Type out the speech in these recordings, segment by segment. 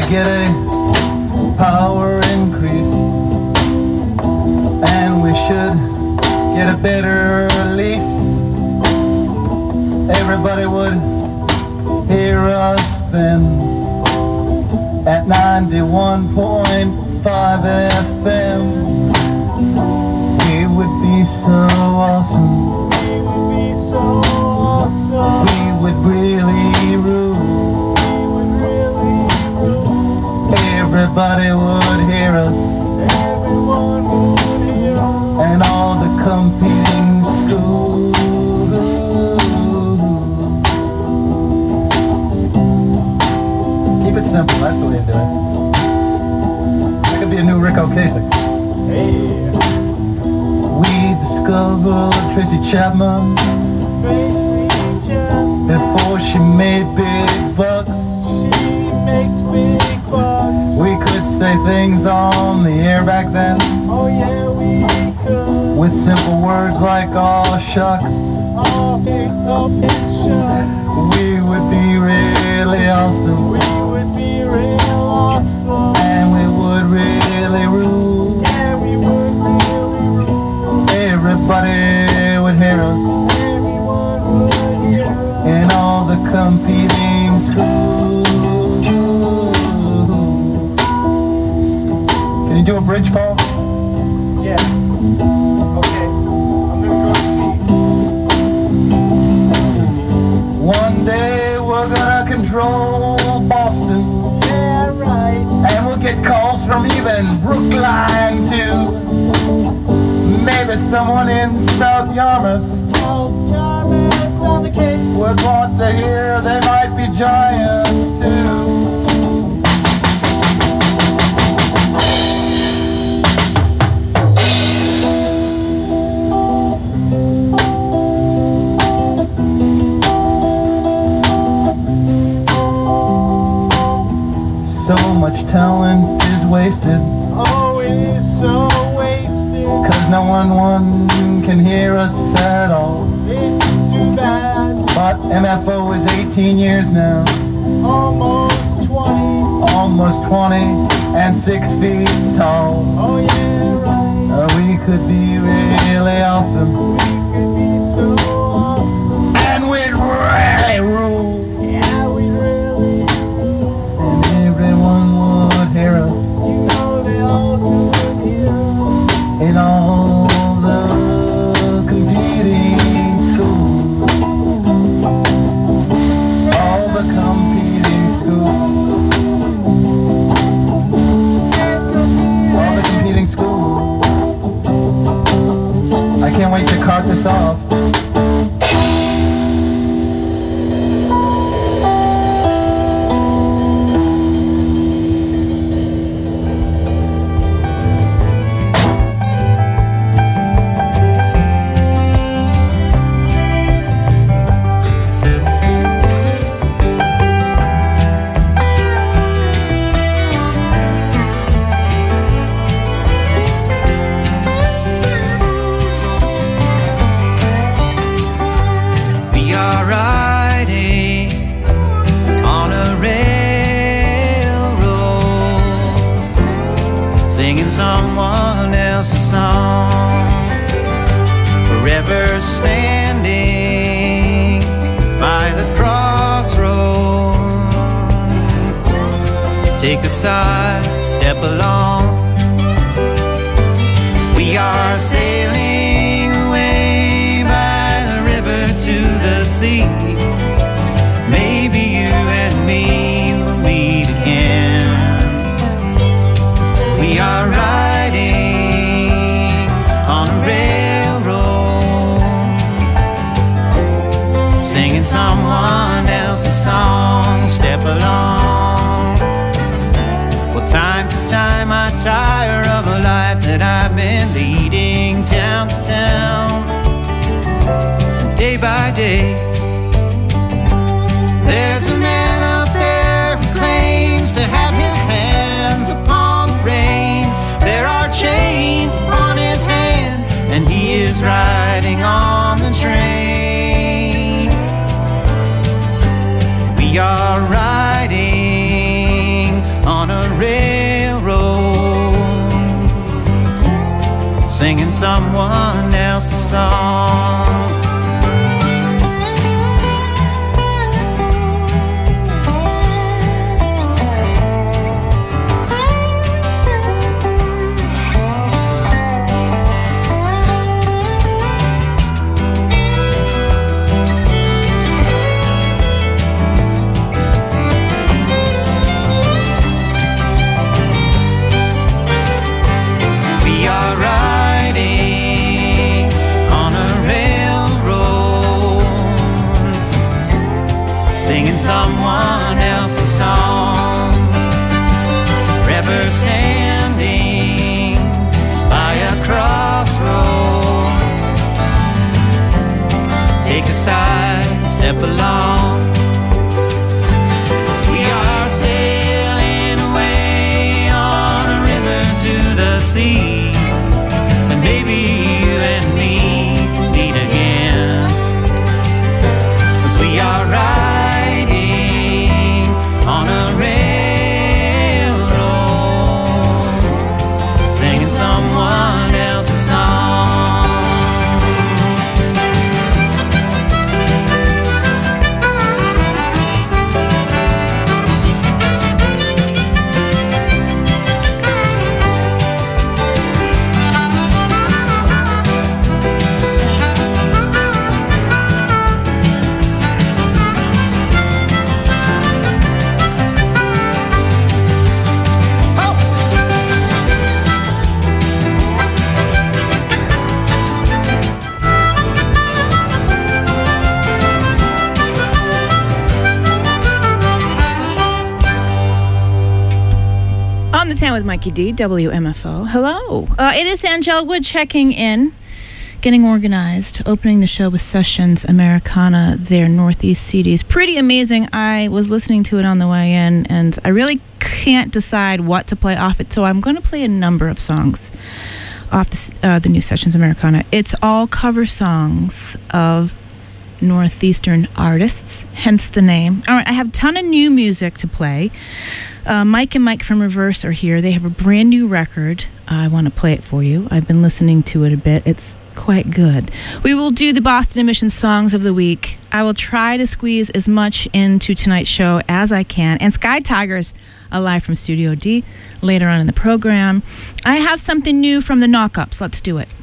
get a power increase, and we should get a better lease. Everybody would hear us then at 91.5 FM. It would be so awesome. We would really rule. Everybody would hear us. And all the competing schools. Keep it simple, that's the way to do it. That could be a new Rick Ocasek. Hey. We discovered Tracy Chapman before she made big bucks. She makes big bucks. We could say things on the air back then. Oh yeah, we could. With simple words like "aw shucks." Oh, big up and shucks. We would be really awesome. We would be real awesome. And we would really rule. Yeah, we would really rule. Everybody would hear us. Everyone would hear us. In all the competing schools. Can you do a bridge, Paul? Yeah. Okay. I'm gonna go see. One day we're gonna control Boston. Yeah, right. And we'll get calls from even Brookline too. Maybe someone in South Yarmouth Oh, Yarmouth on the Cape. would want to hear they might be giants too. So much talent is wasted, Oh, it is so wasted. 'cause no one can hear us at all. It's too bad. But MFO is 18 years now, Almost 20. almost 20 and 6 feet tall. Oh, yeah, right. We could be really awesome, We could be so awesome. and we'd really rule. Yeah, we really rule. And everyone would hear us You know they all could hear us. in all the competing schools. All the competing schools. All the competing schools. I can't wait to cart this off. We are riding on a railroad, singing someone else's song, forever standing by the crossroad. Take a side step along. We are sailing away by the river to the sea. Maybe you and me will meet again. We are riding on a railroad, singing someone else's song. Step along. Well, time to time I tire of a life that I've been leading, town to town, day by day. There's a man up there who claims to have his hands upon the reins. There are chains upon his hand, and he is riding on the train. We are riding on singing someone else's song. Someone else's song. River standing by a crossroad. Take a side, step along. We are sailing away on a river to the sea, and maybe you and me meet again, 'cause we are riding on a railroad, singing someone else's song. On the Town with Mikey D, WMFO. Hello. It is Angel Wood checking in, getting organized, opening the show with Sessions Americana, their Northeast CDs. Pretty amazing. I was listening to it on the way in, and I really can't decide what to play off it, so I'm going to play a number of songs off the new Sessions Americana. It's all cover songs of Northeastern artists, hence the name. All right, I have a ton of new music to play. Mike and Mike from Reverse are here. They have a brand new record. I want to play it for you. I've been listening to it a bit. It's quite good. We will do the Boston Emissions Songs of the Week. I will try to squeeze as much into tonight's show as I can. And Sky Tigers, live from Studio D, later on in the program. I have something new from the Knockups. Let's do it.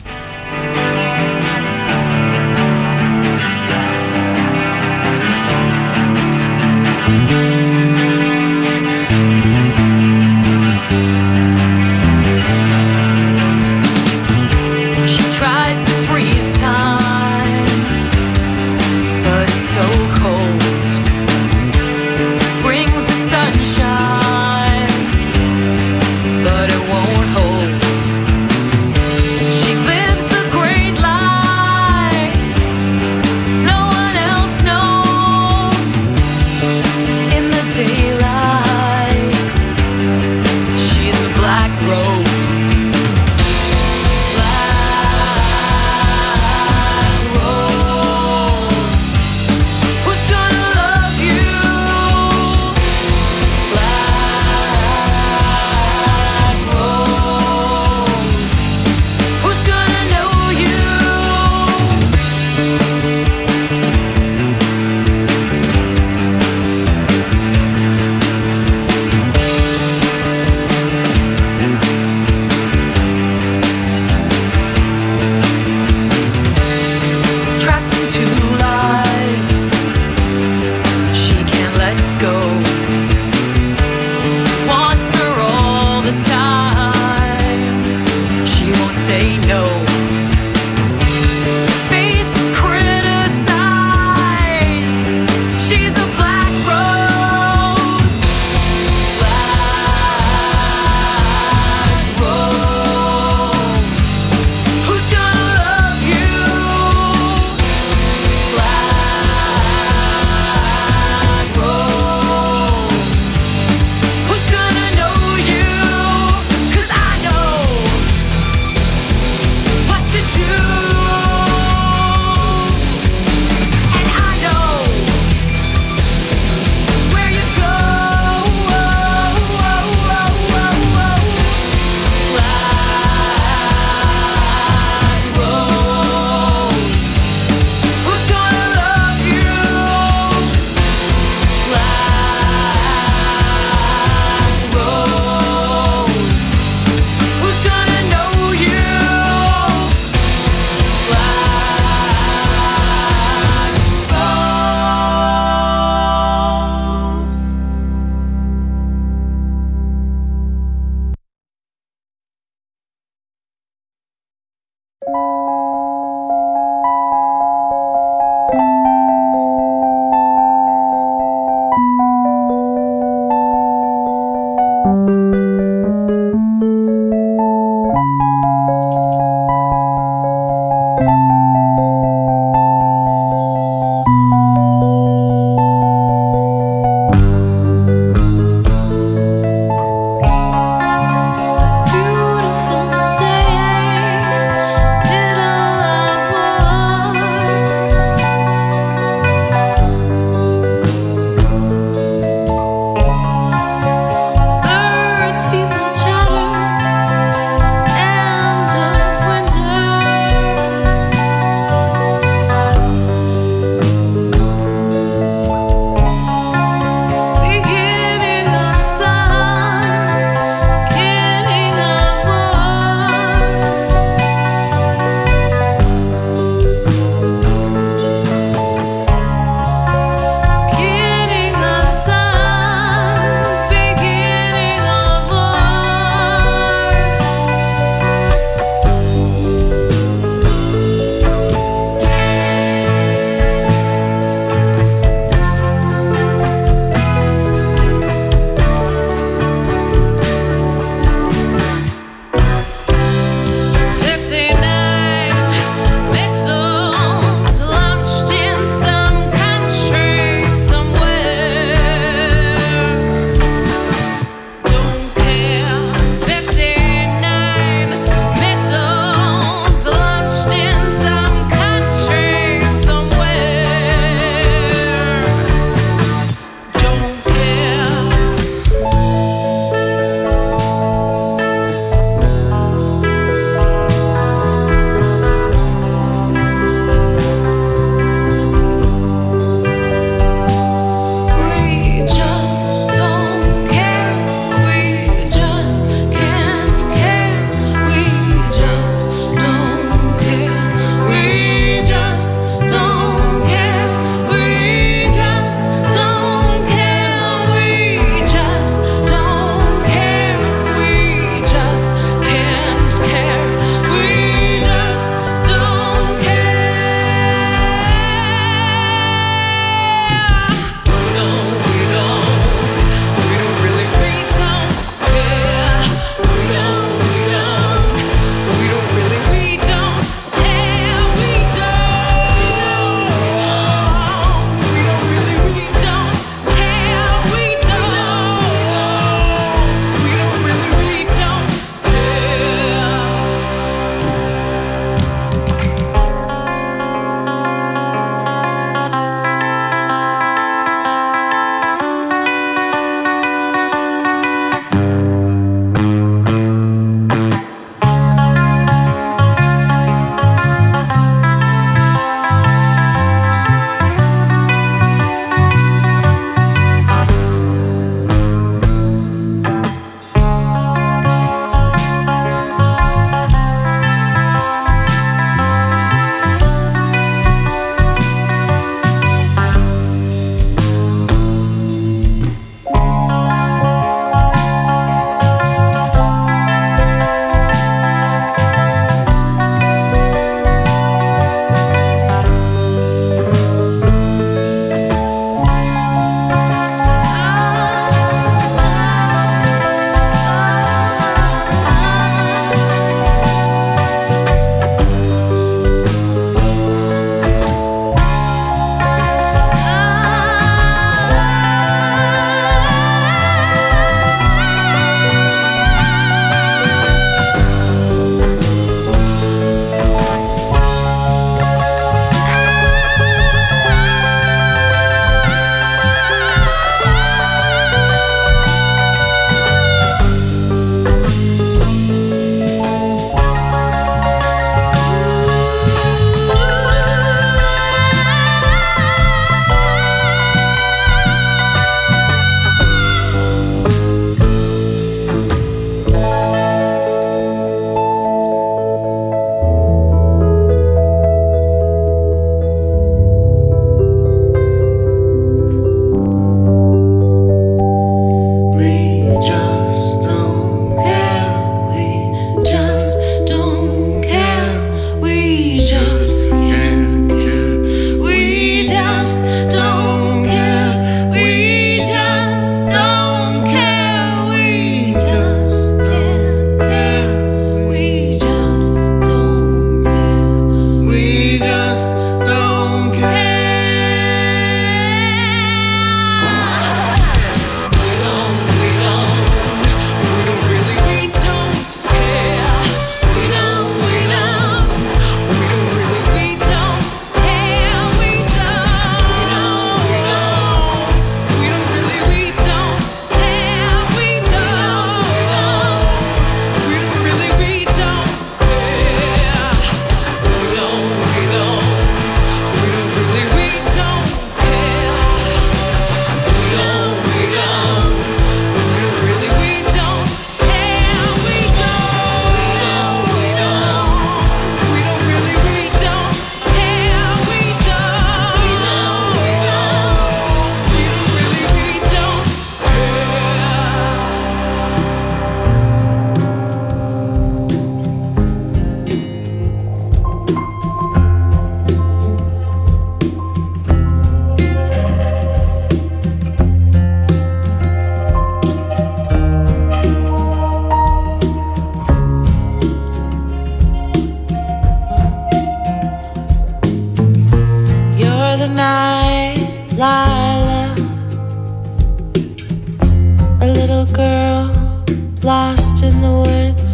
lost in the woods.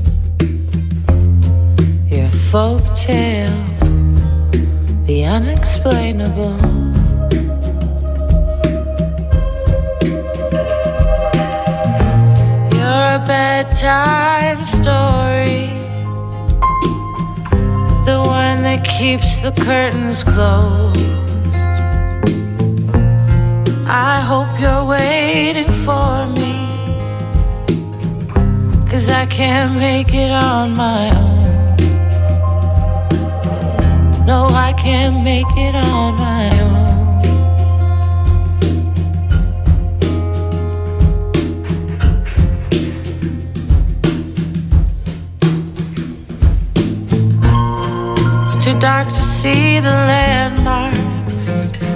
You're a folk tale, the unexplainable. You're a bedtime story, the one that keeps the curtains closed. I hope you're waiting for me, 'cause I can't make it on my own. No, I can't make it on my own. It's too dark to see the landmarks,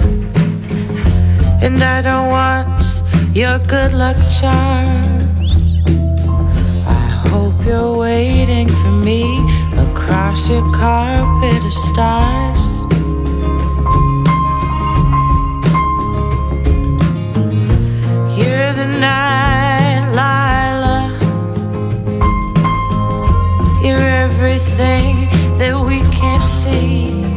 and I don't want your good luck charms. I hope you're waiting for me across your carpet of stars. You're the night, Lila. You're everything that we can't see,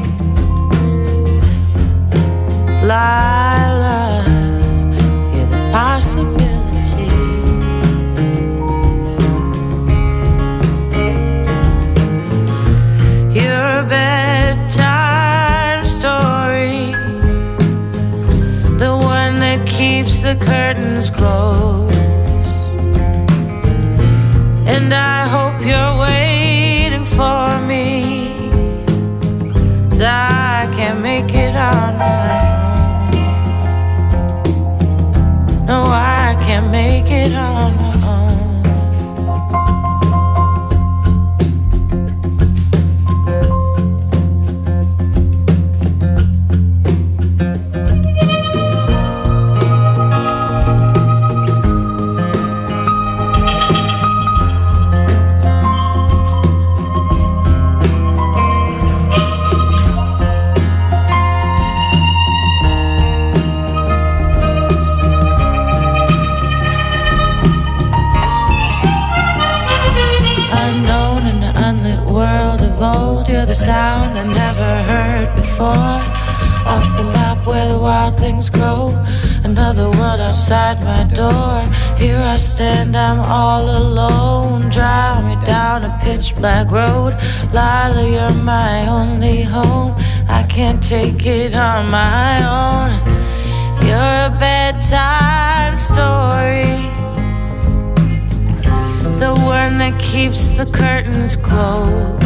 Lila. You're the possibility. You're a bedtime story, the one that keeps the curtains closed. And I hope you're waiting for me, 'cause I can't make it on my own. No, I can't make it on my own. You're the sound I never heard before. Off the map where the wild things grow. Another world outside my door. Here I stand, I'm all alone. Drive me down a pitch black road. Lila, you're my only home. I can't take it on my own. You're a bedtime story, the one that keeps the curtains closed.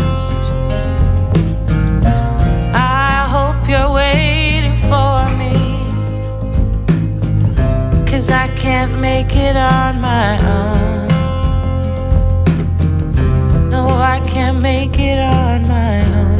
You're waiting for me, 'cause I can't make it on my own. No, I can't make it on my own.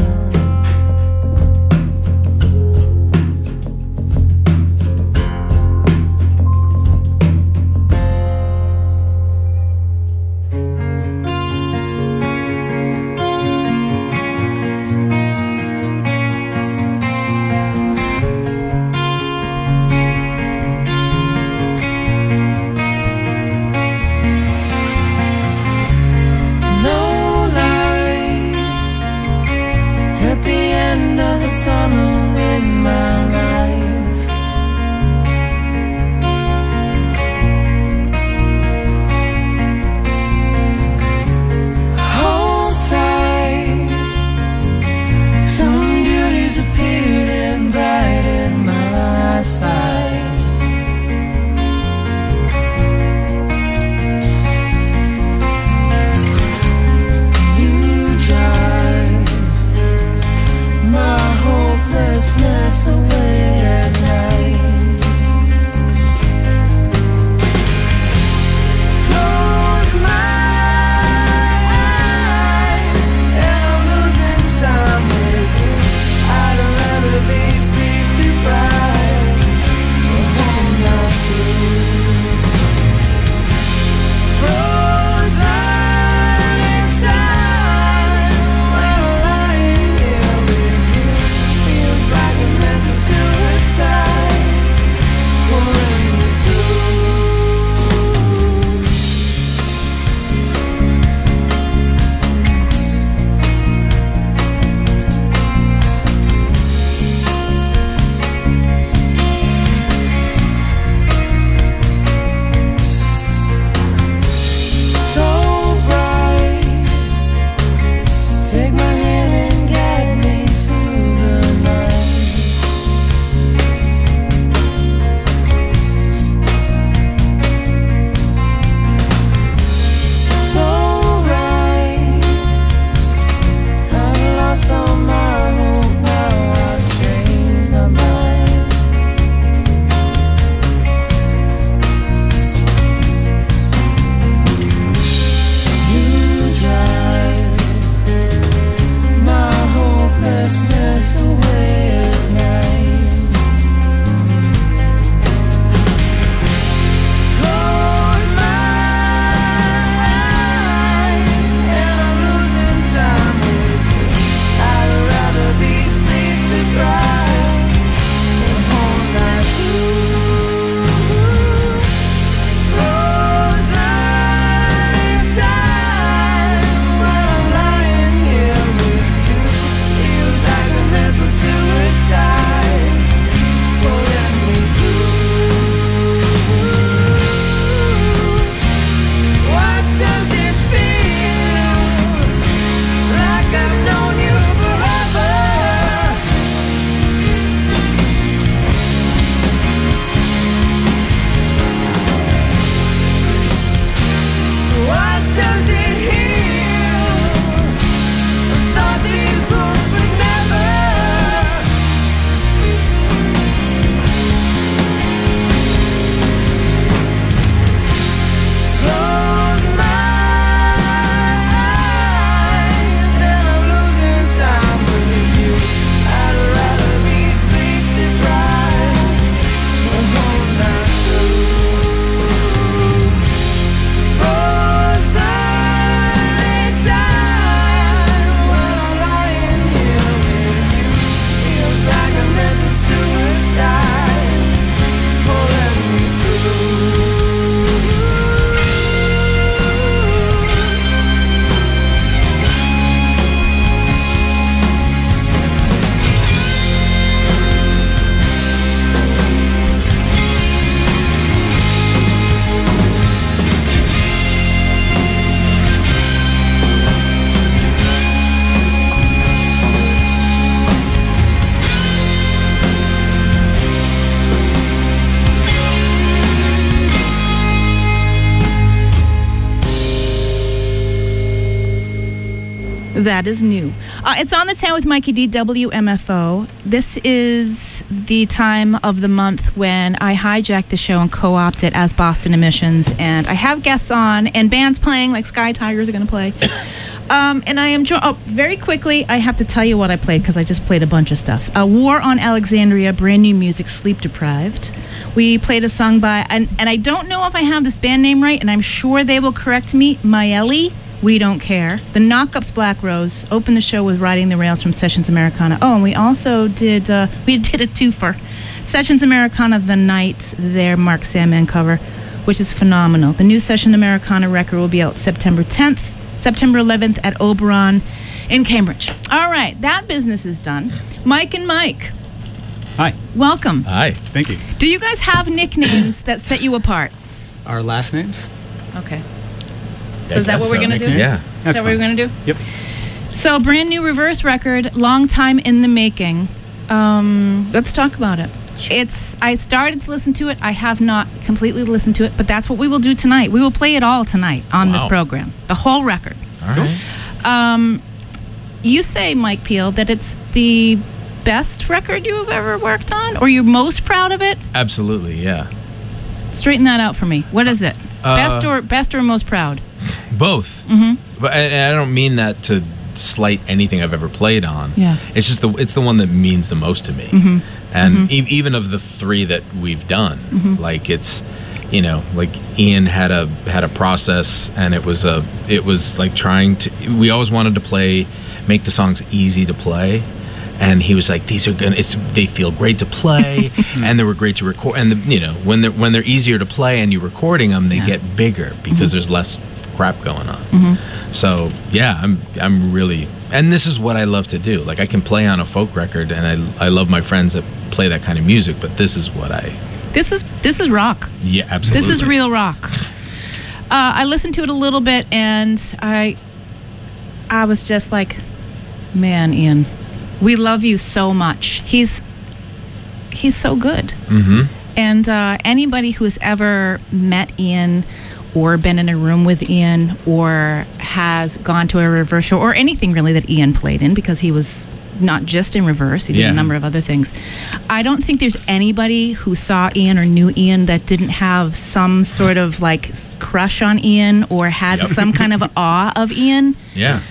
That is new. It's on the 10 with Mikey D, WMFO. This is the time of the month when I hijack the show and co-opt it as Boston Emissions, and I have guests on and bands playing, like Sky Tigers are going to play. And I am very quickly, I have to tell you what I played because I just played a bunch of stuff. War on Alexandria, brand new music, Sleep Deprived. We played a song by, and I don't know if I have this band name right, and I'm sure they will correct me, Maeli. We Don't Care. The Knockups, Black Rose, opened the show with Riding the Rails from Sessions Americana. Oh, and we also did a twofer. Sessions Americana, The Night, their Mark Sandman cover, which is phenomenal. The new Session Americana record will be out September 10th, September 11th at Oberon in Cambridge. All right, that business is done. Mike and Mike. Hi. Welcome. Hi. Thank you. Do you guys have nicknames that set you apart? Our last names? Okay. So is that what we're going to do? Yeah. Is that what we're going to do? Yep. So, brand new Reverse record, long time in the making. Let's talk about it. I started to listen to it. I have not completely listened to it, but that's what we will do tonight. We will play it all tonight on this program. The whole record. All right. You say, Mike Peel, that it's the best record you have ever worked on, or you're most proud of it? Absolutely, yeah. Straighten that out for me. What is it? Best or most proud? Both. Mm-hmm. But I don't mean that to slight anything I've ever played on. Yeah. It's just it's the one that means the most to me. Mm-hmm. And even of the three that we've done, like it's, like Ian had a process, and it was like trying to. We always wanted to make the songs easy to play. And he was like, "These are good. They feel great to play, and they were great to record. And when they're easier to play and you're recording them, they get bigger because there's less crap going on. So yeah, I'm really, and this is what I love to do. Like I can play on a folk record, and I love my friends that play that kind of music. But this is what This is rock. Yeah, absolutely. This is real rock. I listened to it a little bit, and I was just like, man, Ian. We love you so much. He's so good. Mm-hmm. And anybody who's ever met Ian or been in a room with Ian or has gone to a Reverse show or anything really that Ian played in, because he was not just in Reverse, he did a number of other things. I don't think there's anybody who saw Ian or knew Ian that didn't have some sort of like crush on Ian or had some kind of awe of Ian. Yeah.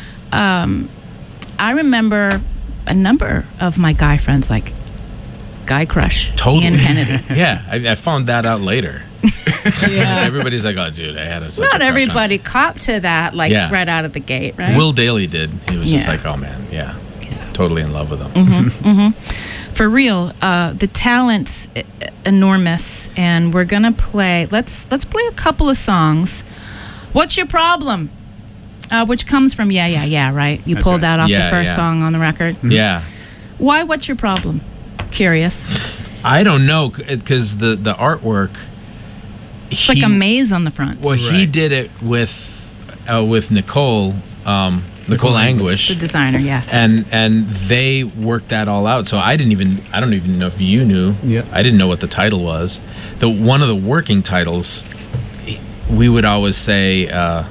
I remember a number of my guy friends, like guy crush, totally. Ian Kennedy. Yeah, I found that out later. Yeah. Everybody's like, "Oh, dude, I had a." Not everybody copped to that, like right out of the gate, right? Will Daly did. He was just like, "Oh man, totally in love with him." For real, the talent's enormous, and we're gonna play. Let's play a couple of songs. What's Your Problem? Which comes from Yeah, right? You pulled that off the first song on the record. Yeah. Why What's Your Problem? Curious. I don't know, because the artwork... It's like a maze on the front. Well, he did it with Nicole Anguish. The designer, yeah. And they worked that all out. So I don't even know if you knew. Yeah. I didn't know what the title was. One of the working titles, we would always say...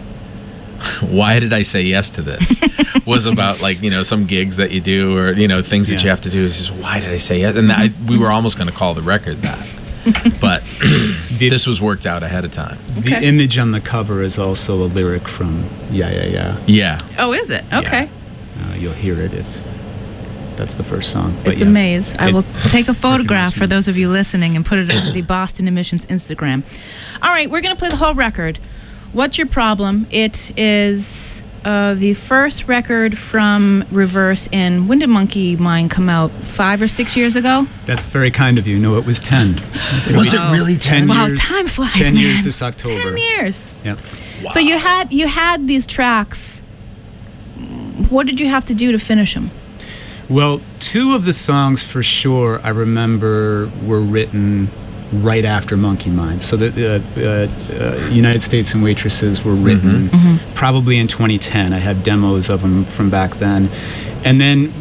why did I say yes to this? Was about like, some gigs that you do or, things that you have to do. It's just, why did I say yes? And we were almost going to call the record that. But this was worked out ahead of time. The image on the cover is also a lyric from Yeah. Yeah. Oh, is it? Okay. Yeah. You'll hear it if that's the first song. But it's a maze. I will take a photograph for those of you listening and put it on the Boston Emissions Instagram. All right, we're going to play the whole record. What's Your Problem? It is the first record from Reverse in, when did Monkey Mind come out? 5 or 6 years ago? That's very kind of you. No, it was 10. Was it really 10? Wow, years, time flies, 10 man. years this October. 10 years. Yeah. Wow. So you had these tracks. What did you have to do to finish them? Well, 2 of the songs for sure I remember were written right after Monkey Mind. So the United States and Waitresses were written probably in 2010. I had demos of them from back then. And then,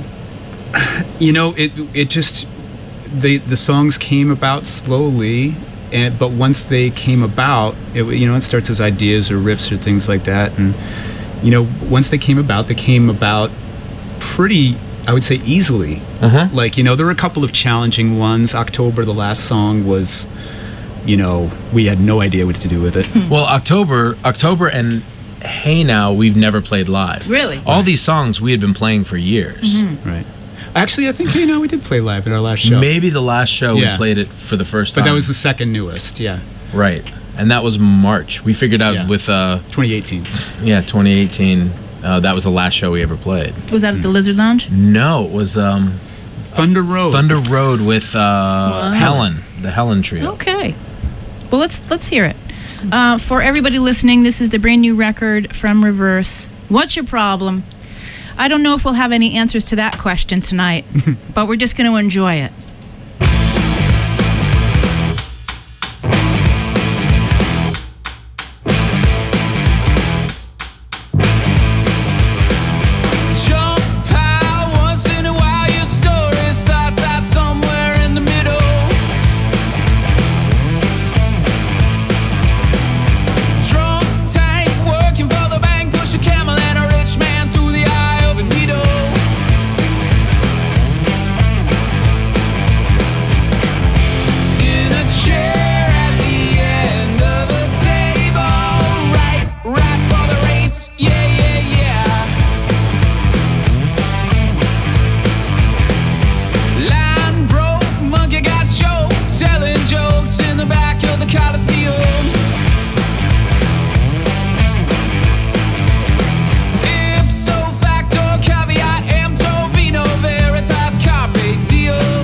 it just, the songs came about slowly, but once they came about, it starts as ideas or riffs or things like that. And once they came about pretty, I would say, easily. Like, there were a couple of challenging ones. October, the last song, was, we had no idea what to do with it. Well, October and Hey Now, we've never played live. Really? All these songs we had been playing for years. Right. Actually, I think, we did play live at our last show. Maybe the last show Yeah. we played it for the first time. But that was the second newest, yeah. Right. And that was March. We figured out Yeah. with 2018. 2018. That was the last show we ever played. Was that at the Lizard Lounge? No, it was Thunder Road. Thunder Road with Helen, the Helen Trio. Okay. Well, let's hear it. For everybody listening, this is the brand new record from Reverse. What's your problem? I don't know if we'll have any answers to that question tonight, but we're just going to enjoy it. Jump out once in a while, your story starts out somewhere in the middle. Drunk tank working for the bank, push a camel and a rich man through the eye of a needle. In a chair at the end of a table, right for the race, yeah, yeah, yeah. Line broke, monkey got choked, telling jokes in the back of the Coliseum. Ipso facto caveat emptor vino veritas carpe diem.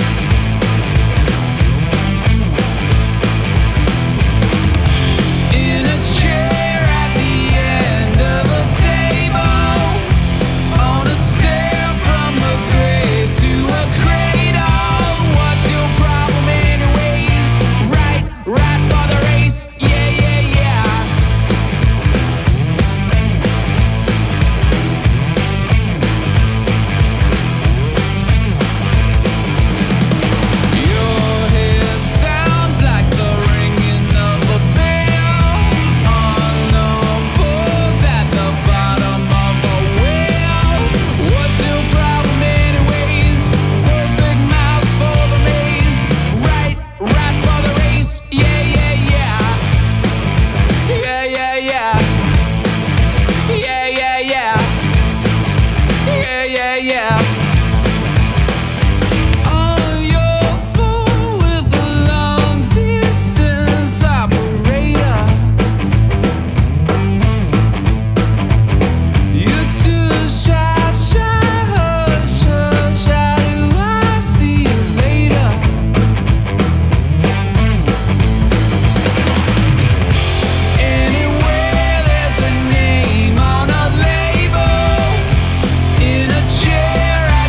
In a chair at the end of a table, on a stair from a grave to a cradle. What's your problem anyways? Right for the race, yeah, yeah, yeah. Your head sounds like the ringing of a bell on the falls at the bottom of a well. What's your problem anyways? Perfect mouse for the maze. Right for the race, yeah, yeah, yeah. Yeah, yeah, yeah. Yeah, yeah, yeah. Yeah, yeah, yeah. On your phone with a long distance operator, you're too shy, hush, hush. How do I see you later? Anywhere there's a name on a label, in a chair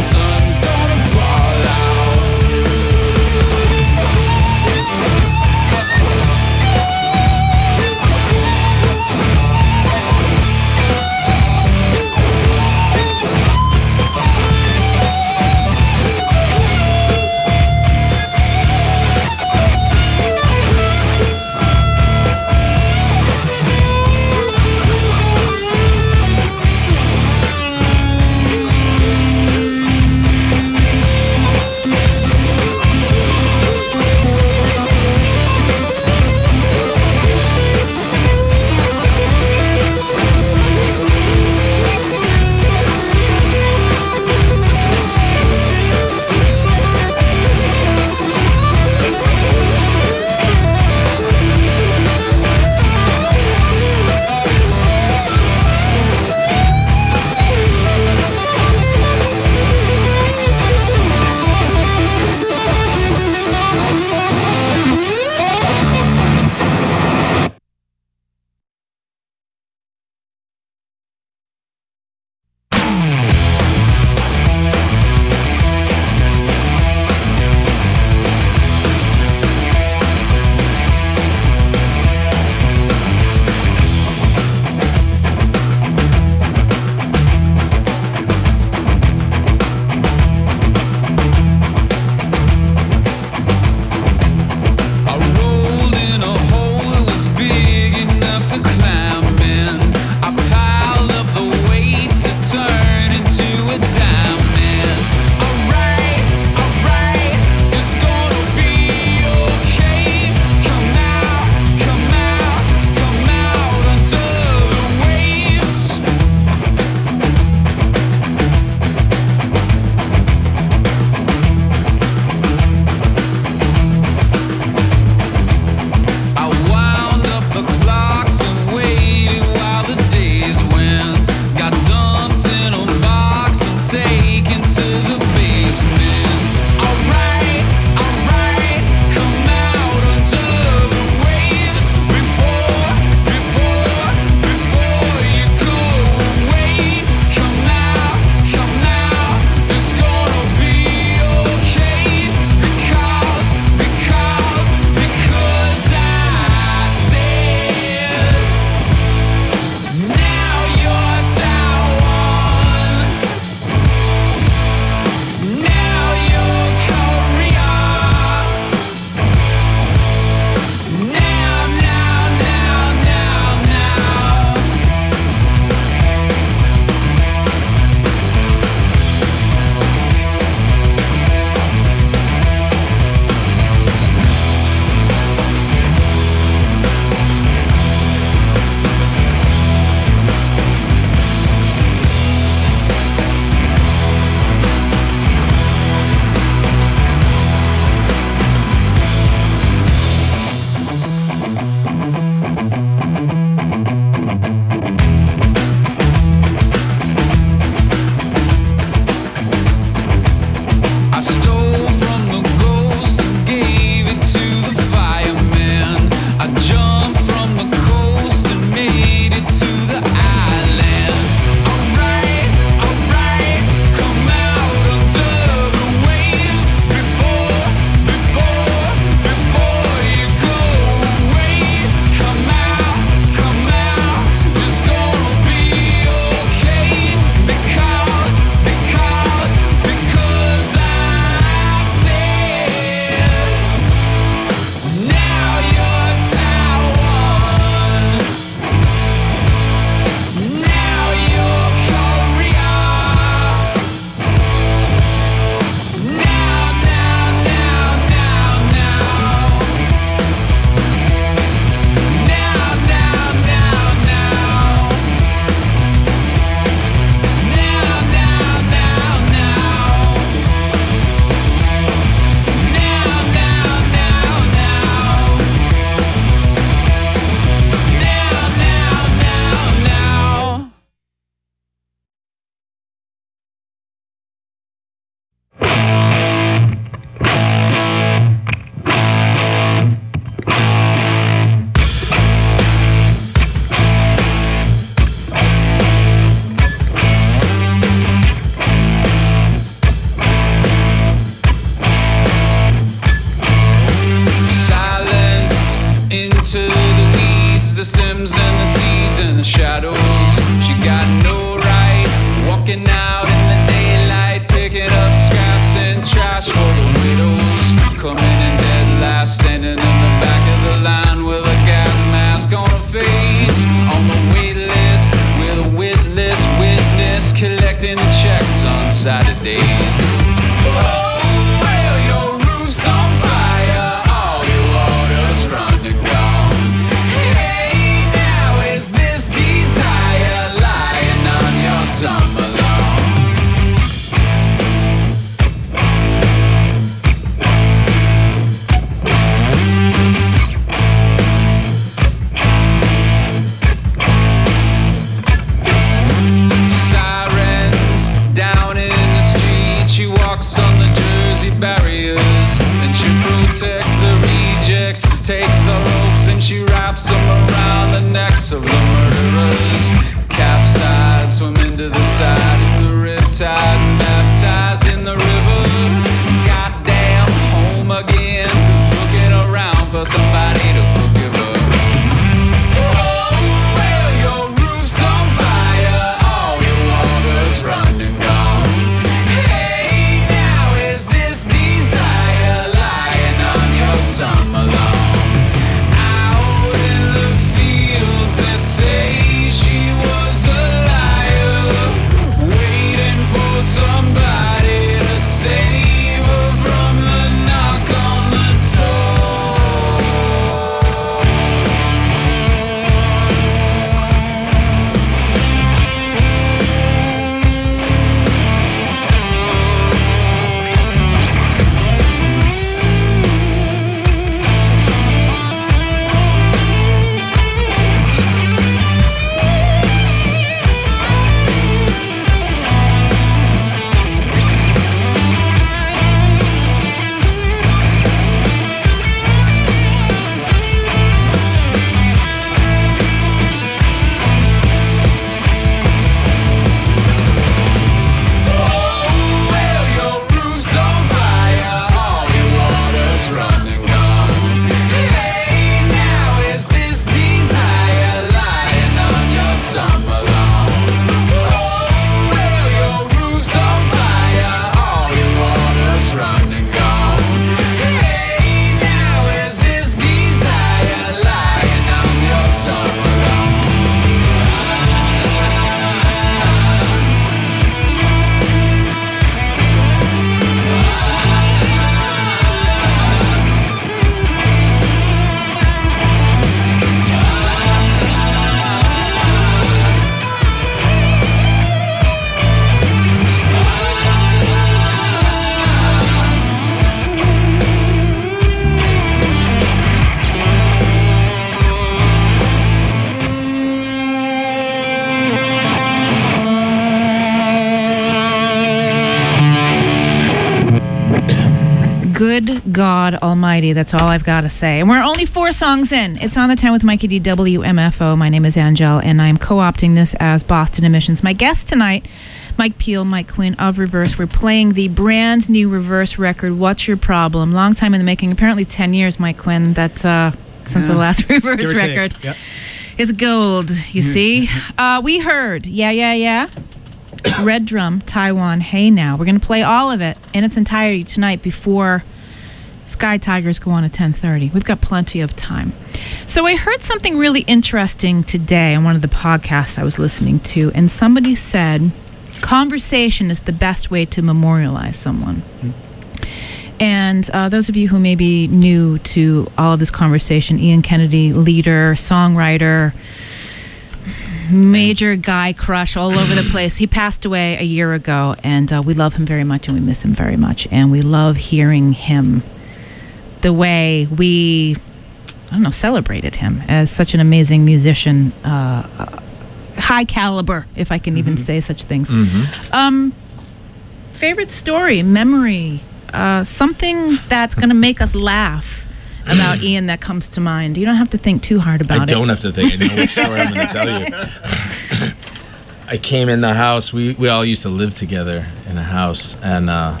Good God Almighty. That's all I've got to say. And we're only 4 songs in. It's On the 10 with Mikey D, WMFO. My name is Angel, and I'm co-opting this as Boston Emissions. My guest tonight, Mike Peel, Mike Quinn of Reverse. We're playing the brand new Reverse record, What's Your Problem? Long time in the making. Apparently 10 years, Mike Quinn, since the last Reverse record. Yep. It's gold, you see. We heard Yeah. Red Drum, Taiwan, Hey Now. We're going to play all of it in its entirety tonight before Sky Tigers go on at 10:30. We've got plenty of time. So I heard something really interesting today on one of the podcasts I was listening to, and somebody said conversation is the best way to memorialize someone. And those of you who may be new to all of this conversation, Ian Kennedy, leader, songwriter, major guy crush all over the place. He passed away a year ago, and we love him very much, and we miss him very much, and we love hearing him the way we, celebrated him as such an amazing musician, high caliber, if I can even say such things. Favorite story, memory, something that's going to make us laugh about Ian that comes to mind. You don't have to think too hard about it. I don't have to think. I know which story I'm going to tell you. I came in the house. We all used to live together in a house, and I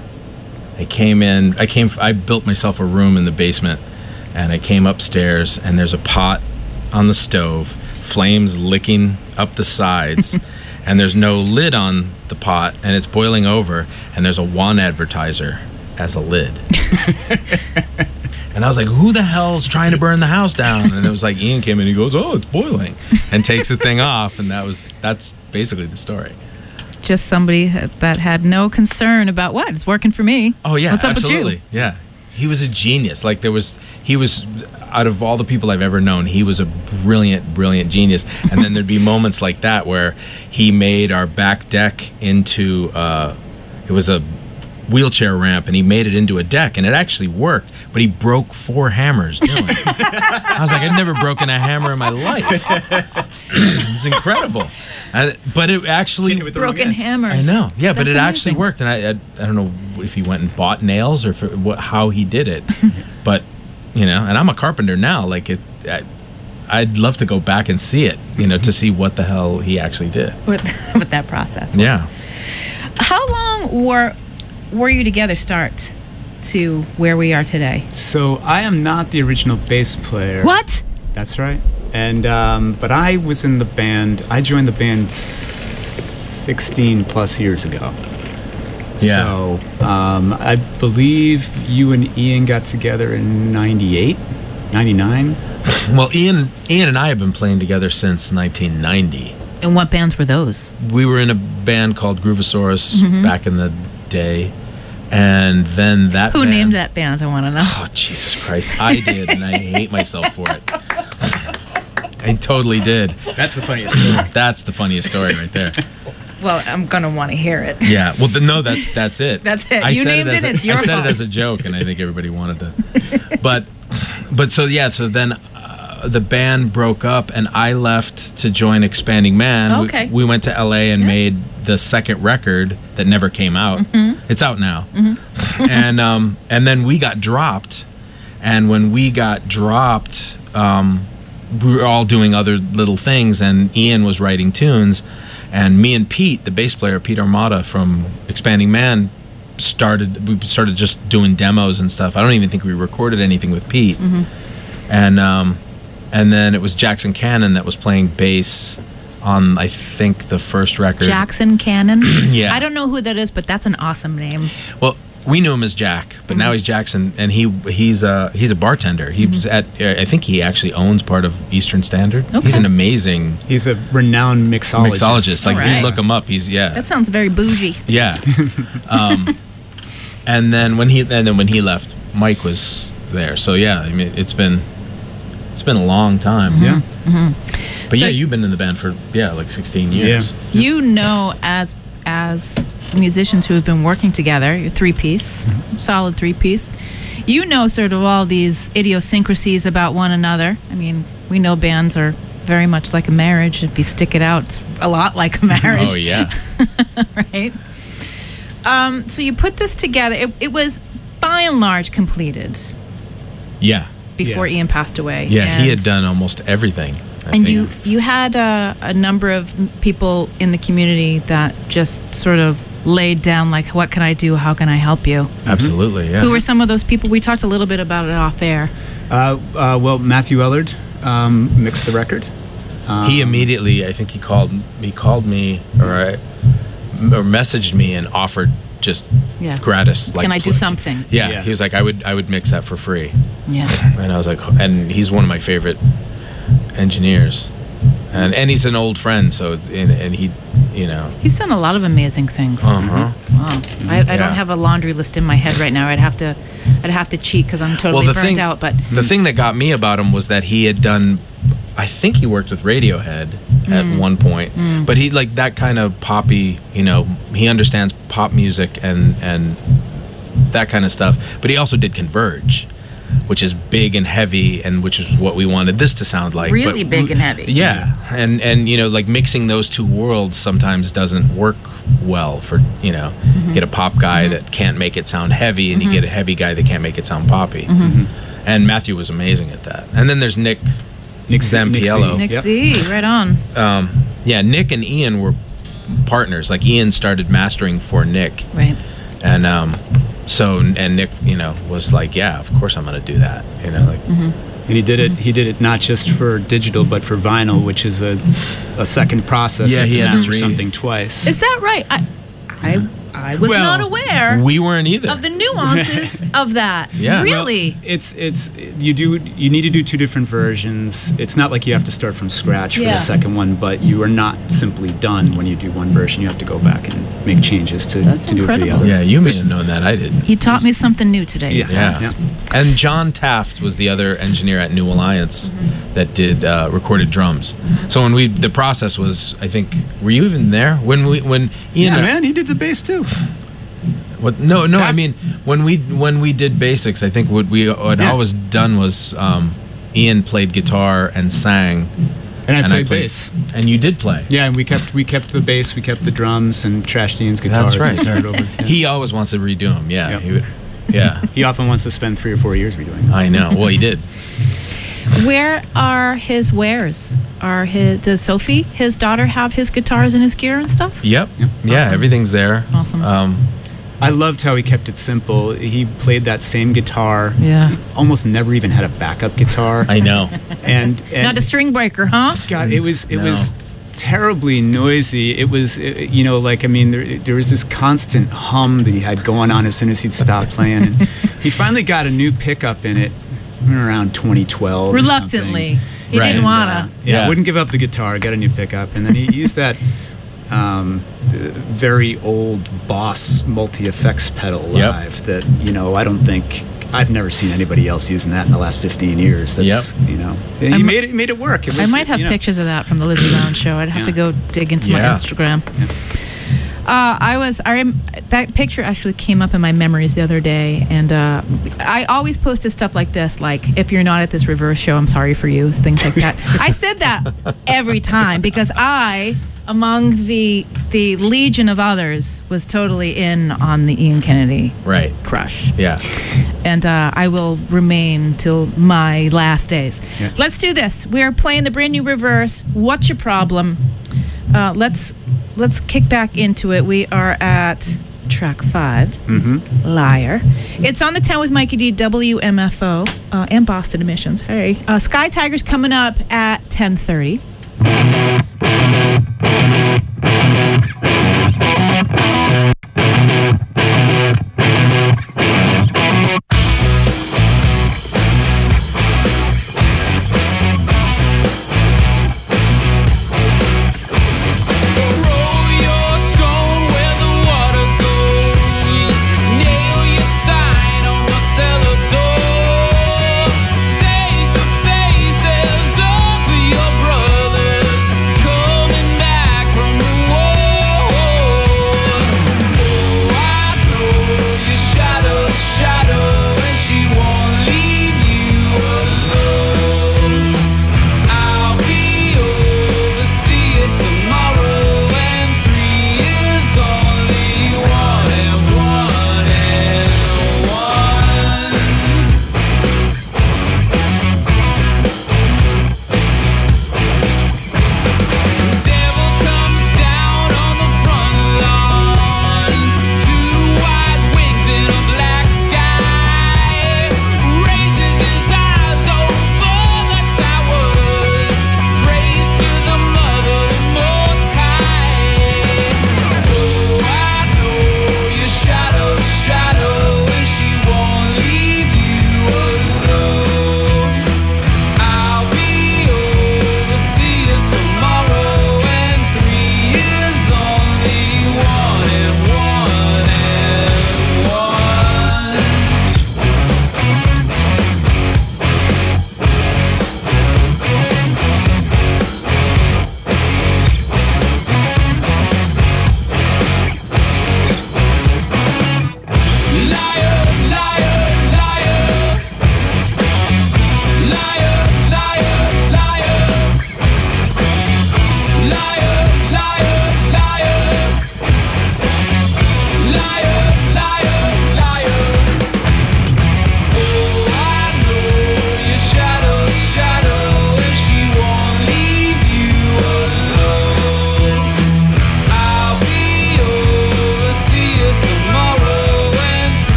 built myself a room in the basement, and I came upstairs, and there's a pot on the stove, flames licking up the sides, and there's no lid on the pot, and it's boiling over, and there's a One advertiser as a lid. And I was like, who the hell's trying to burn the house down? And it was like Ian came in, he goes, oh, it's boiling, and takes the thing off, and that's basically the story. Just somebody that had no concern about what? It's working for me. Oh yeah, what's up absolutely. with you? Yeah. He was a genius. Like he was out of all the people I've ever known, he was a brilliant genius. And then there'd be moments like that where he made our back deck into it was a wheelchair ramp, and he made it into a deck, and it actually worked, but he broke 4 hammers doing it. I was like, I've never broken a hammer in my life. It was incredible. But it actually broken hammers. I know, yeah, but That's it actually amazing. worked, and I don't know if he went and bought nails or how he did it, but and I'm a carpenter now. Like I'd love to go back and see it, to see what the hell he actually did with that process. Yeah. How long were you together start to where we are today? So I am not the original bass player. What? That's right. And but I was in the band. I joined the band 16 plus years ago. Yeah. So I believe you and Ian got together in 98, 99. Well, Ian and I have been playing together since 1990. And what bands were those? We were in a band called Groovosaurus back in the day, and then that Who band, named that band? I want to know. Oh, Jesus Christ, I did, and I hate myself for it. I totally did. That's the funniest story. That's the funniest story right there. Well, I'm gonna want to hear it. Yeah. Well, no, that's it. That's it. I You said named it. It's your I said fault. it as a joke, and I think everybody wanted to. But so yeah. So then the band broke up, and I left to join Expanding Man. Okay. We went to LA and made the second record that never came out. It's out now. And then we got dropped. And when we got dropped, we were all doing other little things, and Ian was writing tunes, and me and Pete, the bass player, Pete Armada from Expanding Man, we started just doing demos and stuff. I don't even think we recorded anything with Pete. And then it was Jackson Cannon that was playing bass on, I think, the first record. Jackson Cannon? Yeah. I don't know who that is, but that's an awesome name. Well, we knew him as Jack, but now he's Jackson, and he's a bartender. He was I think he actually owns part of Eastern Standard. Okay. He's an amazing He's a renowned mixologist. Like, if Alright. you look him up, he's That sounds very bougie. yeah. And then when he left, Mike was there. So yeah, I mean, it's been a long time. Yeah. But So- yeah, you've been in the band for like 16 years. Yeah. You know, as musicians who have been working together, you're three-piece, solid three-piece, you know sort of all these idiosyncrasies about one another. I mean, we know bands are very much like a marriage. If you stick it out, it's a lot like a marriage. Oh yeah. Right? So you put this together. It was by and large completed Yeah. before Yeah. Ian passed away. Yeah, he had And- done almost everything. I And think. you had a number of people in the community that just sort of laid down, like, what can I do? How can I help you? Absolutely, yeah. Who were some of those people? We talked a little bit about it off air. Well, Matthew Ellard mixed the record. He immediately, I think he called me or messaged me and offered just Yeah. gratis. Can I do something? Yeah, Yeah. he was like, I would mix that for free, Yeah. and I was like, and he's one of my favorite engineers, and he's an old friend, so it's and he, you know, He's done a lot of amazing things. uh-huh. Wow. I Yeah. don't have a laundry list in my head right now. I'd have to cheat because I'm totally the burnt thing, out. But the thing that got me about him was that he had done, I think he worked with Radiohead at one point, but he like that kind of poppy, you know, he understands pop music and that kind of stuff. But he also did Converge, which is big and heavy, and which is what we wanted this to sound like. Really But big and heavy. Yeah, and you know, like mixing those two worlds sometimes doesn't work well for, you know, get a pop guy that can't make it sound heavy, and you get a heavy guy that can't make it sound poppy. And Matthew was amazing at that. And then there's Nick Zampiello. Z. Nick Yep. Z, right on. Yeah, Nick and Ian were partners. Like Ian started mastering for Nick, Right. and and Nick, you know, was like, yeah, of course I'm gonna do that. You know, like And he did it not just for digital, but for vinyl, which is a second process. Yeah, You have he to had to master read. something twice. Is that right? I was Well, not aware we weren't either. of the nuances of that. Yeah. Really? It's you need to do two different versions. It's not like you have to start from scratch for Yeah. the second one, but you are not simply done when you do one version. You have to go back and make changes to That's do it for the incredible. other. Yeah, you may have known that. I didn't. You taught me something new today. Yeah. Yeah. Yeah. And John Taft was the other engineer at New Alliance that did recorded drums. So when the process was, I think, were you even there when Ian? Yeah, man, he did the bass too. What? No. I Taft- mean, when we did basics, I think what we had Yeah. always done was Ian played guitar and sang, And I and played bass. And you did play. Yeah, and we kept the bass, we kept the drums, and trashed Ian's guitars. That's right. And started over. Yeah. He always wants to redo them. Yeah. Yep. He would. Yeah. He often wants to spend 3 or 4 years redoing them. I know. Well, he did. Where are his wares? Does Sophie, his daughter, have his guitars and his gear and stuff? Yep. Yep. Yeah. Awesome. Everything's there. Awesome. I loved how he kept it simple. He played that same guitar. Yeah. He almost never even had a backup guitar. I know. and Not a string breaker, huh? God, it was No. terribly noisy. It was, you know, like, I mean, there was this constant hum that he had going on as soon as he'd stop playing. And he finally got a new pickup in it around 2012. or Reluctantly. something. He Right. didn't wanna. Yeah, Yeah. wouldn't give up the guitar, got a new pickup, and then he used that very old Boss multi-effects pedal Yep. live that, you know, I've never seen anybody else using that in the last 15 years. That's, you know, he made it work. It I was, might have you know, pictures of that from the Lizzie Lounge show. I'd have to Yeah. go dig into my Yeah. Instagram. That picture actually came up in my memories the other day, and I always posted stuff like this, like, if you're not at this Reverse show, I'm sorry for you, things like that. I said that every time because I, among the legion of others, was totally in on the Ian Kennedy Right. crush. Yeah. And I will remain till my last days. Yeah. Let's do this. We're playing the brand new Reverse. What's your problem? Let's kick back into it. We are at track 5, Liar. It's on the 10 with Mikey D, WMFO, and Boston Emissions. Hey, Sky Tiger's coming up at 10:30.